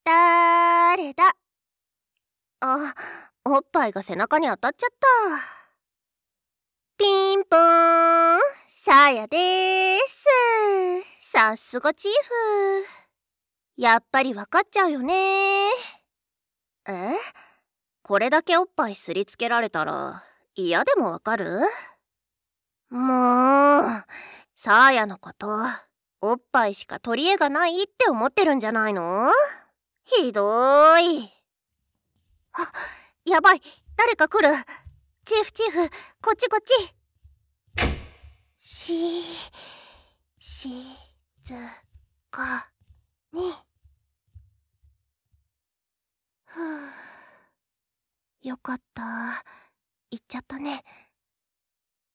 だれだ。あ、おっぱいが背中に当たっちゃった。ピンポーン、さやでーす。さすがチーフ。やっぱりわかっちゃうよね。これだけおっぱいすりつけられたら嫌でもわかる？もう、さやのことおっぱいしか取り柄がないって思ってるんじゃないの？ひどーい。あ、やばい、誰か来る。チーフ、こっちこっち。静かに。ふう、よかった。行っちゃったね。